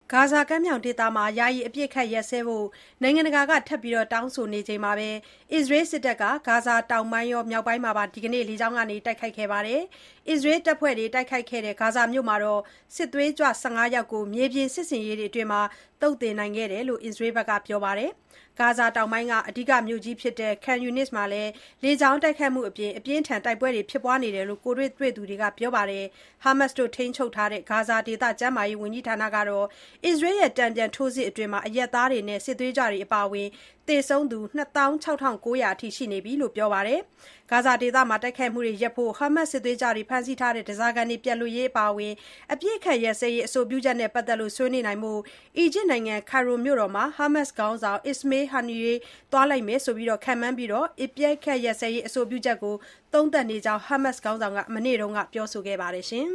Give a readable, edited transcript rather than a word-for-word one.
ဂါဇာကမ်းမြောင်ဒေသမှာယာယီအပစ်အခတ်ရပ်စဲဖို့နိုင်ငံတကာကထပ်ပြီးတောင်းဆိုနေချိန်မှာပဲအစ္စရေးစစ်တပ်ကဂါဇာတောင်ပိုင်းရောမြောက်ပိုင်းမှာပါဒီကနေ့လေကြောင်းကနေတိုက်ခိုက်ခဲ့ပါတယ်။အစ္စရေးတပ်ဖွဲ့တွေတိုက်ခိုက်ခဲ့တဲ့ဂါဇာမြို့မှာစစ်သွေးကြွ15ယောက်ကိုမြေပြင်စစ်ဆင်ရေးတွေအတွင်းသုတ်သင်နိုင်ခဲ့တယ်လို့အစ္စရေးဘက်ကပြောပါတယ်။ဂါဇာတောင်ပိုင်းကအဓိကမြို့ကြီးဖြစ်တဲ့ Khan Younis မှာလည်းလေကြောင်းတိုက်ခိုက်မှုအပြင်အပြင်းထန်တိုက်ပွဲတွေဖြစ်ပွားနေတယ်လို့ကိုယ်တွေ့သူတွေကပြောပါတယ်။ ဟာမတ်စ်တို့ထိန်းချုပ်ထားတဲ့ဂါဇာဒေသကျန်းမာရေးဝန်ကြီးဌာနကတော့အစ္စရေးရဲ့တန်ပြန်ထိုးစစ်အတွင်းအရပ်သားတွေနဲ့စစ်သွေးကြွတွေအပါအဝင်သေဆုံးသူ 26,900 အထိရှိနေပြီလို့ပြောပါတယ်။ဂါဇာဒေသမှာတိုက်ခိုက်မှုတွေရပ်ဖို့ဟာမတ်စ်စစ်သွေးကြွတွေဖမ်းဆီးထားတဲ့ဓားစာခံတွေပြန်လွှတ်ရေးအပါအဝင်အပစ်အခတ်ရပ်စဲရေးအဆိုပြုချက်နဲ့ပတ်သက်လို့ဆွေးနွေးနိုင်ဖို့အီဂျစ်နိုင်ငံကိုင်ရိုမြို့တော်မှာဟာမတ်စ်ခေါင်းဆောင် Ismail Haniyeh သွားလိမ့်မယ်လို့ခန့်မှန်းပြီးအပစ်အခတ်ရပ်စဲရေးအဆိုပြုချက်ကိုသုံးသပ်နေကြောင်းဟာမတ်စ်ခေါင်းဆောင်ကမနေ့ကပြောဆိုခဲ့ပါတယ်